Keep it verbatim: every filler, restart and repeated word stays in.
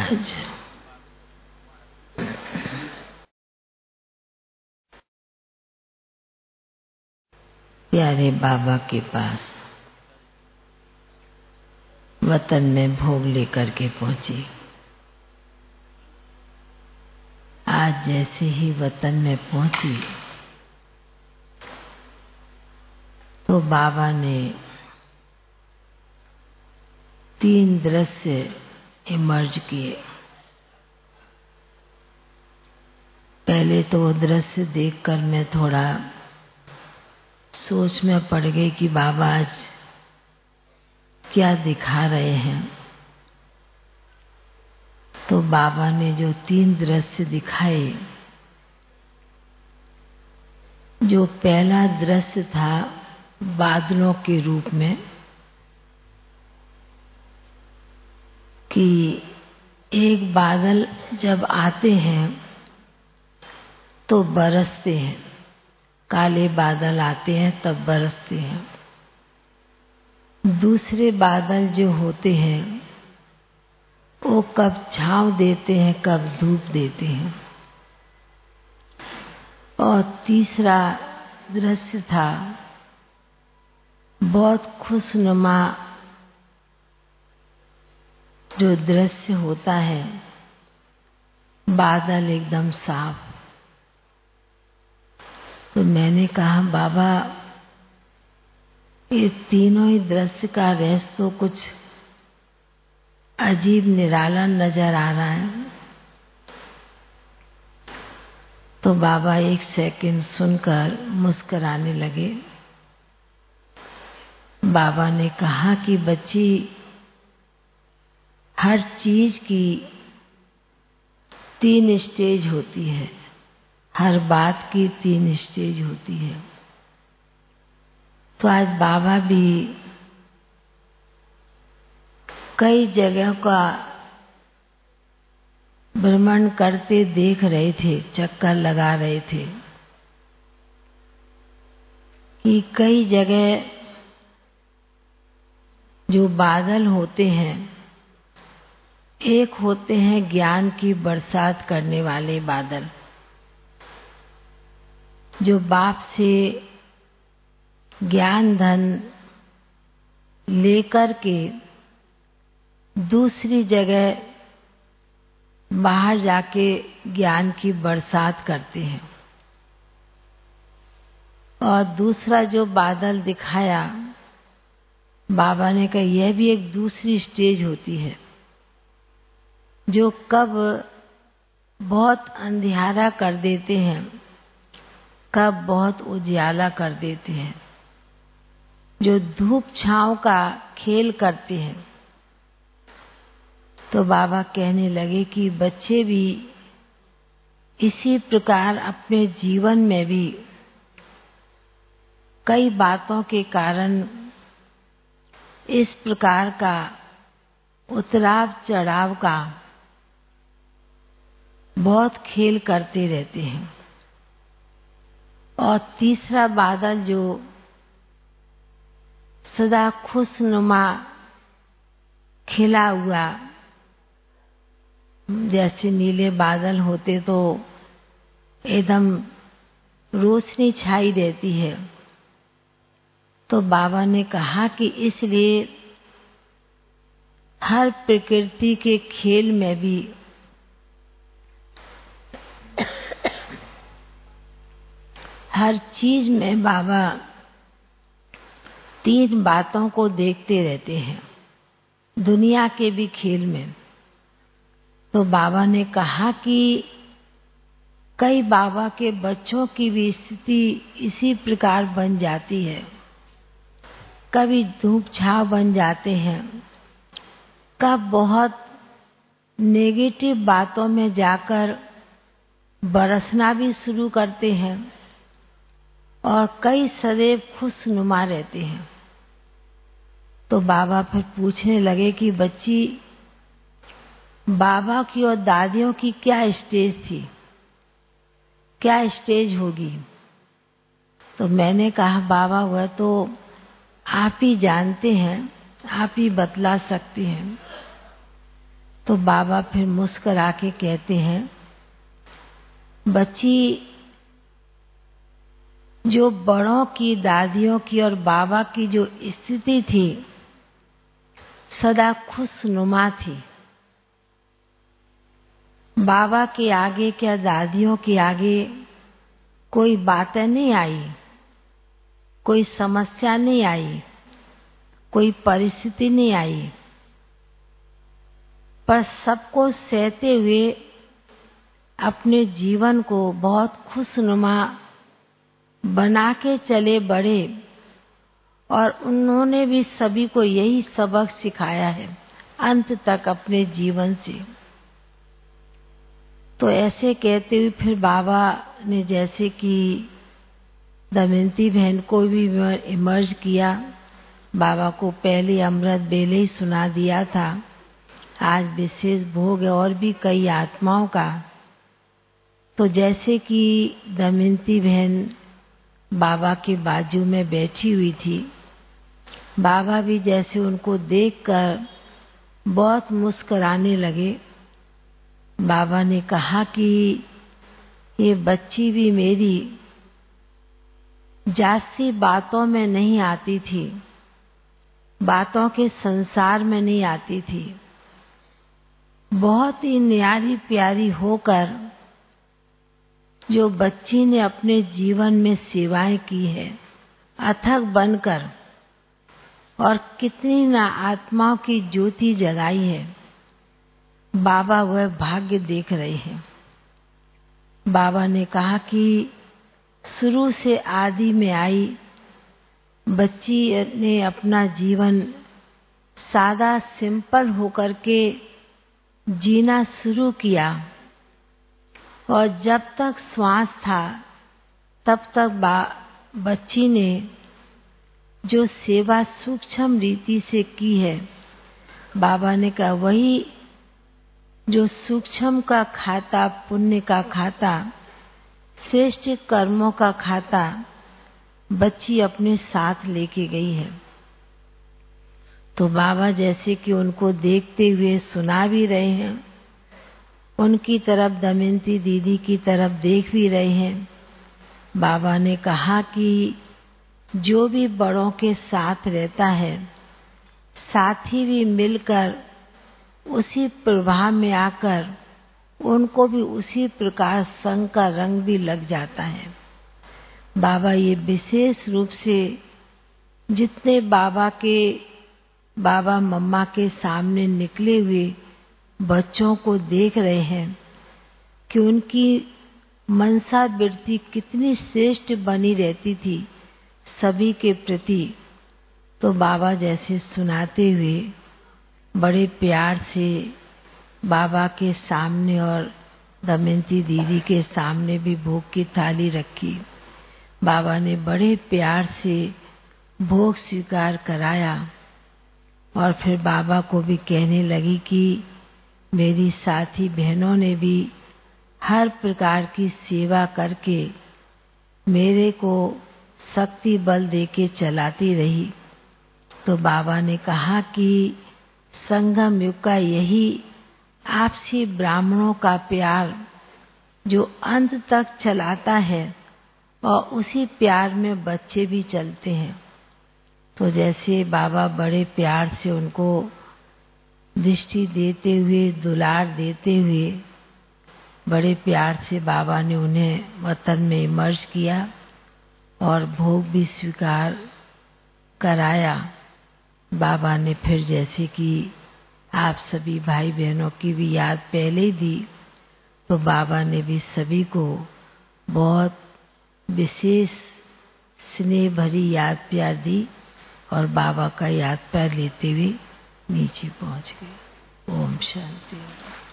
आज प्यारे बाबा के पास वतन में भोग लेकर के पहुंची। आज जैसे ही वतन में पहुंची तो बाबा ने तीन दृश्य इमर्ज किए। पहले तो वो दृश्य देखकर मैं थोड़ा सोच में पड़ गई कि बाबा आज क्या दिखा रहे हैं। तो बाबा ने जो तीन दृश्य दिखाए, जो पहला दृश्य था बादलों के रूप में, कि एक बादल जब आते हैं तो बरसते हैं, काले बादल आते हैं तब बरसते हैं। दूसरे बादल जो होते हैं वो कब छांव देते हैं, कब धूप देते हैं। और तीसरा दृश्य था बहुत खुशनुमा जो दृश्य होता है, बादल एकदम साफ। तो मैंने कहा बाबा ये तीनों ही दृश्य का रहस्य तो कुछ अजीब निराला नजर आ रहा है। तो बाबा एक सेकंड सुनकर मुस्कुराने लगे। बाबा ने कहा कि बच्ची, हर चीज की तीन स्टेज होती है, हर बात की तीन स्टेज होती है। तो आज बाबा भी कई जगह का भ्रमण करते देख रहे थे, चक्कर लगा रहे थे कि कई जगह जो बादल होते हैं, एक होते हैं ज्ञान की बरसात करने वाले बादल, जो बाप से ज्ञान धन लेकर के दूसरी जगह बाहर जाके ज्ञान की बरसात करते हैं। और दूसरा जो बादल दिखाया, बाबा ने कहा यह भी एक दूसरी स्टेज होती है, जो कब बहुत अंधियारा कर देते हैं, कब बहुत उजियाला कर देते हैं, जो धूप छांव का खेल करते हैं। तो बाबा कहने लगे कि बच्चे भी इसी प्रकार अपने जीवन में भी कई बातों के कारण इस प्रकार का उतराव चढ़ाव का बहुत खेल करते रहते हैं। और तीसरा बादल जो सदा खुशनुमा खिला हुआ, जैसे नीले बादल होते तो एकदम रोशनी छाई रहती है। तो बाबा ने कहा कि इसलिए हर प्रकृति के खेल में भी हर चीज में बाबा तीन बातों को देखते रहते हैं, दुनिया के भी खेल में। तो बाबा ने कहा कि कई बाबा के बच्चों की भी स्थिति इसी प्रकार बन जाती है, कभी धूप छांव बन जाते हैं, कब बहुत नेगेटिव बातों में जाकर बरसना भी शुरू करते हैं, और कई सदैव खुशनुमा रहते हैं। तो बाबा फिर पूछने लगे कि बच्ची, बाबा की और दादियों की क्या स्टेज थी, क्या स्टेज होगी? तो मैंने कहा बाबा वह तो आप ही जानते हैं, आप ही बतला सकते हैं। तो बाबा फिर मुस्कुरा के कहते हैं, बच्ची, जो बड़ों की, दादियों की और बाबा की जो स्थिति थी सदा खुशनुमा थी। बाबा के आगे क्या दादियों के आगे कोई बातें नहीं आई, कोई समस्या नहीं आई, कोई परिस्थिति नहीं आई, पर सबको सहते हुए अपने जीवन को बहुत खुशनुमा बना के चले बड़े, और उन्होंने भी सभी को यही सबक सिखाया है अंत तक अपने जीवन से। तो ऐसे कहते हुए फिर बाबा ने जैसे कि दमयंती बहन को भी इमर्ज किया, बाबा को पहले अमृत बेले ही सुना दिया था, आज विशेष भोग है और भी कई आत्माओं का। तो जैसे कि दमयंती बहन बाबा के बाजू में बैठी हुई थी, बाबा भी जैसे उनको देखकर बहुत मुस्कुराने लगे। बाबा ने कहा कि ये बच्ची भी मेरी जास्ती बातों में नहीं आती थी, बातों के संसार में नहीं आती थी, बहुत ही न्यारी प्यारी होकर जो बच्ची ने अपने जीवन में सेवाएं की है अथक बनकर, और कितनी ना आत्माओं की ज्योति जगाई है, बाबा वह भाग्य देख रहे हैं। बाबा ने कहा कि शुरू से आदि में आई बच्ची ने अपना जीवन सादा सिंपल होकर के जीना शुरू किया, और जब तक श्वास था तब तक बच्ची ने जो सेवा सूक्ष्म रीति से की है, बाबा ने कहा वही जो सूक्ष्म का खाता, पुण्य का खाता, श्रेष्ठ कर्मों का खाता बच्ची अपने साथ लेके गई है। तो बाबा जैसे कि उनको देखते हुए सुना भी रहे हैं, उनकी तरफ, दमयंती दीदी की तरफ देख भी रहे हैं। बाबा ने कहा कि जो भी बड़ों के साथ रहता है, साथी भी मिलकर उसी प्रभाव में आकर उनको भी उसी प्रकार संग का रंग भी लग जाता है। बाबा ये विशेष रूप से जितने बाबा के बाबा मम्मा के सामने निकले हुए बच्चों को देख रहे हैं कि उनकी मनसा वृत्ति कितनी श्रेष्ठ बनी रहती थी सभी के प्रति। तो बाबा जैसे सुनाते हुए बड़े प्यार से बाबा के सामने और दमयंती दीदी के सामने भी भोग की थाली रखी। बाबा ने बड़े प्यार से भोग स्वीकार कराया, और फिर बाबा को भी कहने लगी कि मेरी साथी बहनों ने भी हर प्रकार की सेवा करके मेरे को शक्ति बल देके चलाती रही। तो बाबा ने कहा कि संगम युग का यही आपसी ब्राह्मणों का प्यार जो अंत तक चलाता है, और उसी प्यार में बच्चे भी चलते हैं। तो जैसे बाबा बड़े प्यार से उनको दृष्टि देते हुए, दुलार देते हुए, बड़े प्यार से बाबा ने उन्हें वतन में इमर्ज किया और भोग भी स्वीकार कराया। बाबा ने फिर जैसे कि आप सभी भाई बहनों की भी याद पहले ही दी, तो बाबा ने भी सभी को बहुत विशेष स्नेह भरी याद प्यार दी, और बाबा का याद प्यार लेते हुए नीचे पहुंच गए। ओम शांति।